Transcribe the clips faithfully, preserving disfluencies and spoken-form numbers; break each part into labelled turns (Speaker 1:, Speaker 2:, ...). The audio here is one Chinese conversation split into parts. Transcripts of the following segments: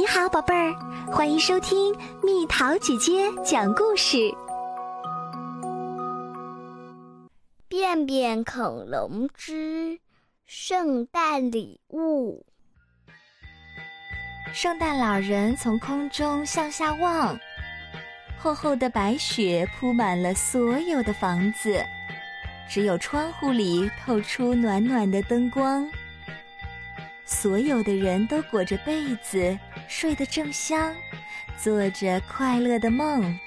Speaker 1: 你好，宝贝儿，欢迎收听蜜桃姐姐讲故事。
Speaker 2: 便便恐龙之圣诞礼物。
Speaker 3: 圣诞老人从空中向下望，厚厚的白雪铺满了所有的房子，只有窗户里透出暖暖的灯光。所有的人都裹着被子，睡得正香，做着快乐的梦。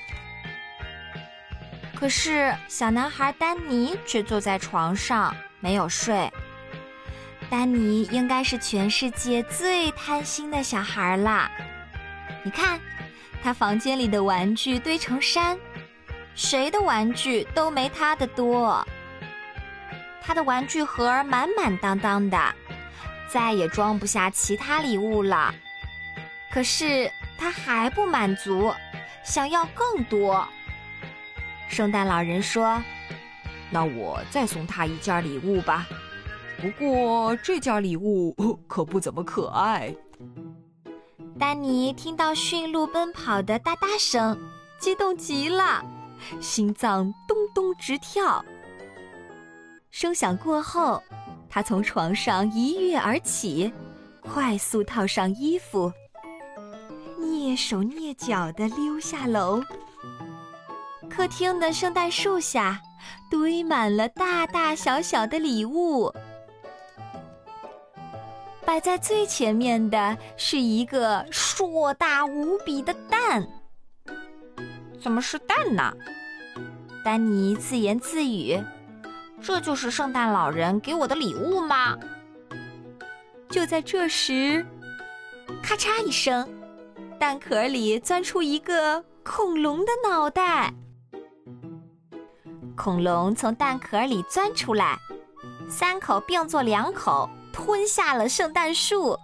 Speaker 3: 可是小男孩丹尼只坐在床上，没有睡。丹尼应该是全世界最贪心的小孩啦。你看，他房间里的玩具堆成山，谁的玩具都没他的多。他的玩具盒满满当当的，再也装不下其他礼物了。可是他还不满足，想要更多。圣诞老人说：
Speaker 4: 那我再送他一件礼物吧，不过这件礼物可不怎么可爱。
Speaker 3: 丹尼听到驯鹿奔跑的哒哒声，激动极了，心脏咚咚直跳。声响过后，他从床上一跃而起，快速套上衣服，蹑手蹑脚地溜下楼。客厅的圣诞树下堆满了大大小小的礼物，摆在最前面的是一个硕大无比的蛋。怎么是蛋呢？丹尼自言自语，这就是圣诞老人给我的礼物吗？就在这时，咔嚓一声，蛋壳里钻出一个恐龙的脑袋。恐龙从蛋壳里钻出来，三口并作两口，吞下了圣诞树。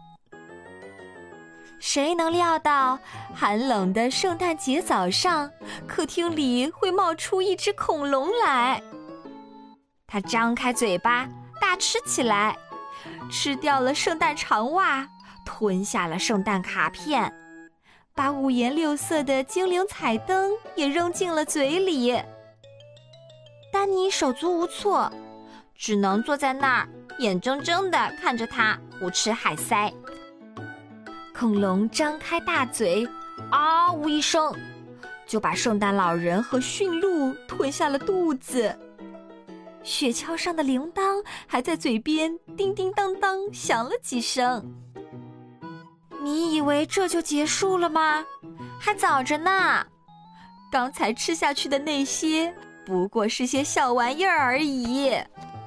Speaker 3: 谁能料到寒冷的圣诞节早上，客厅里会冒出一只恐龙来？它张开嘴巴大吃起来，吃掉了圣诞长袜，吞下了圣诞卡片，把五颜六色的精灵彩灯也扔进了嘴里。丹尼手足无措，只能坐在那儿眼睁睁地看着它胡吃海塞。恐龙张开大嘴，嗷呜一声，就把圣诞老人和驯鹿吞下了肚子。雪橇上的铃铛还在嘴边叮叮当当响了几声。你以为这就结束了吗？还早着呢。刚才吃下去的那些不过是些小玩意儿而已。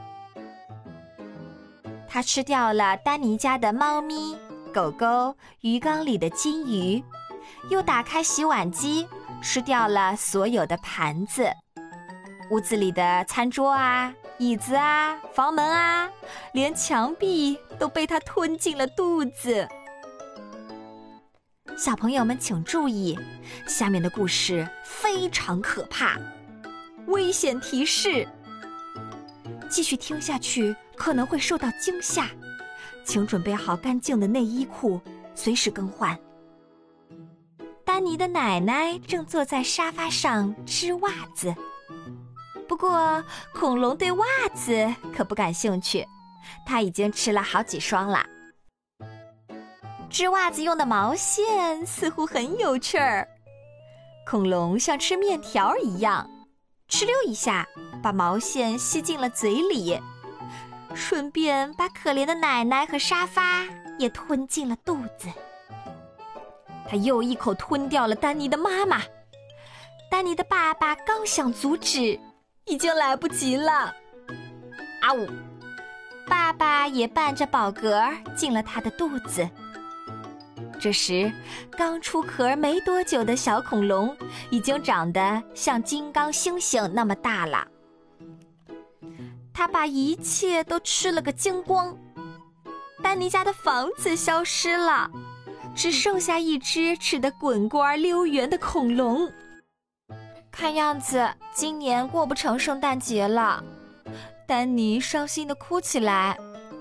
Speaker 3: 他吃掉了丹尼家的猫咪、狗狗、鱼缸里的金鱼，又打开洗碗机，吃掉了所有的盘子。屋子里的餐桌啊、椅子啊、房门啊，连墙壁都被他吞进了肚子。小朋友们请注意，下面的故事非常可怕，危险提示，继续听下去可能会受到惊吓，请准备好干净的内衣裤，随时更换。丹尼的奶奶正坐在沙发上织袜子，不过恐龙对袜子可不感兴趣，他已经吃了好几双了。织袜子用的毛线似乎很有趣儿，恐龙像吃面条一样，哧溜一下把毛线吸进了嘴里，顺便把可怜的奶奶和沙发也吞进了肚子。他又一口吞掉了丹尼的妈妈，丹尼的爸爸刚想阻止，已经来不及了。啊呜！爸爸也伴着饱嗝进了他的肚子。这时，刚出壳没多久的小恐龙已经长得像金刚猩猩那么大了。他把一切都吃了个精光。丹尼家的房子消失了，只剩下一只吃得滚瓜溜圆的恐龙。看样子今年过不成圣诞节了，丹尼伤心地哭起来。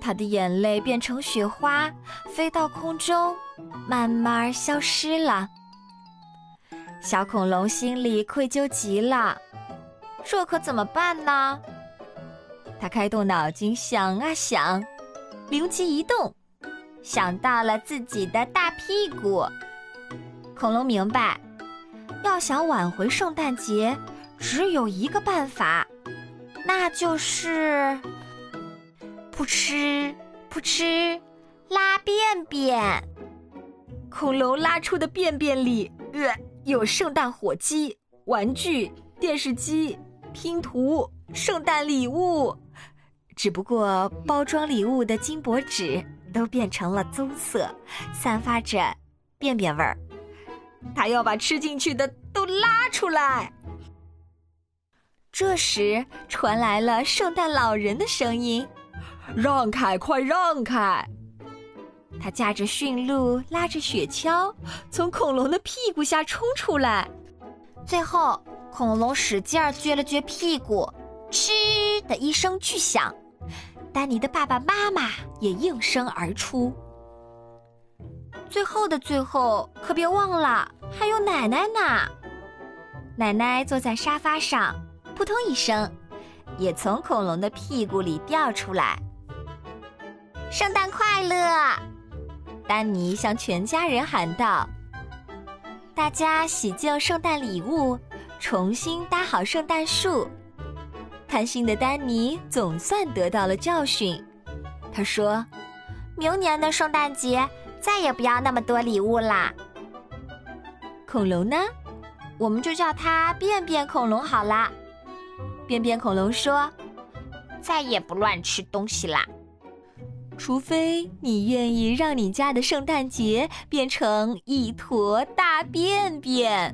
Speaker 3: 他的眼泪变成雪花，飞到空中，慢慢消失了。小恐龙心里愧疚极了，这可怎么办呢？他开动脑筋想啊想，灵机一动，想到了自己的大屁股。恐龙明白，要想挽回圣诞节，只有一个办法，那就是扑哧扑哧拉便便。恐龙拉出的便便里，呃，有圣诞火鸡、玩具、电视机、拼图、圣诞礼物，只不过包装礼物的金箔纸都变成了棕色，散发着便便味儿。他要把吃进去的都拉出来。这时传来了圣诞老人的声音：让开，快让开！他驾着驯鹿，拉着雪橇，从恐龙的屁股下冲出来。最后，恐龙使劲儿撅了撅屁股，嗤的一声巨响，丹尼的爸爸妈妈也应声而出。最后的最后，可别忘了还有奶奶呢。奶奶坐在沙发上，扑通一声，也从恐龙的屁股里掉出来。圣诞快乐！丹尼向全家人喊道。大家洗净圣诞礼物，重新搭好圣诞树。贪心的丹尼总算得到了教训。他说：明年的圣诞节再也不要那么多礼物啦。恐龙呢？我们就叫它便便恐龙好啦。便便恐龙说：再也不乱吃东西啦，除非你愿意让你家的圣诞节变成一坨大便便。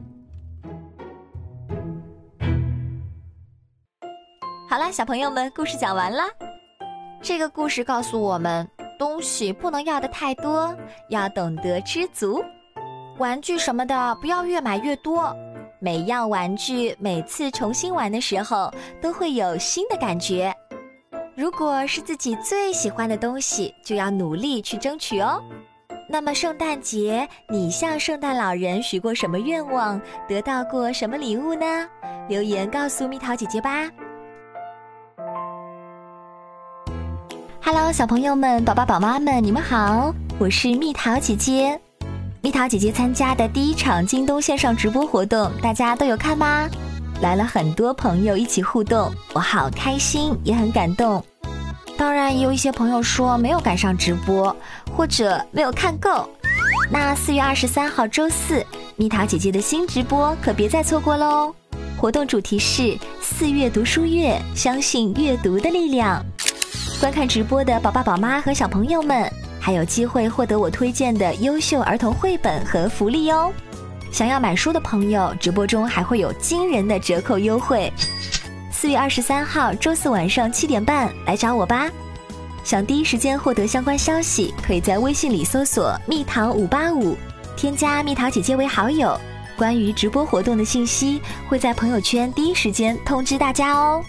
Speaker 3: 好啦，小朋友们，故事讲完了。这个故事告诉我们，东西不能要的太多，要懂得知足。玩具什么的不要越买越多，每样玩具每次重新玩的时候都会有新的感觉。如果是自己最喜欢的东西，就要努力去争取哦。那么圣诞节你向圣诞老人许过什么愿望，得到过什么礼物呢？留言告诉蜜桃姐姐吧。Hello， 小朋友们、宝宝宝妈们，你们好，我是蜜桃姐姐。蜜桃姐姐参加的第一场京东线上直播活动，大家都有看吗？来了很多朋友一起互动，我好开心，也很感动。当然也有一些朋友说没有赶上直播，或者没有看够。那四月二十三号周四，蜜桃姐姐的新直播可别再错过喽。活动主题是四月读书月，相信阅读的力量。观看直播的宝爸宝妈和小朋友们还有机会获得我推荐的优秀儿童绘本和福利哦。想要买书的朋友，直播中还会有惊人的折扣优惠。四月二十三号周四晚上七点半来找我吧。想第一时间获得相关消息，可以在微信里搜索蜜桃五八五，添加蜜桃姐姐为好友。关于直播活动的信息会在朋友圈第一时间通知大家哦。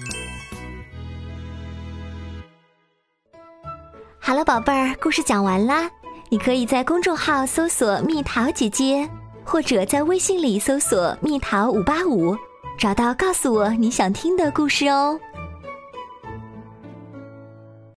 Speaker 3: 好了，宝贝儿，故事讲完啦。你可以在公众号搜索蜜桃姐姐，或者在微信里搜索蜜桃五八五，找到告诉我你想听的故事哦。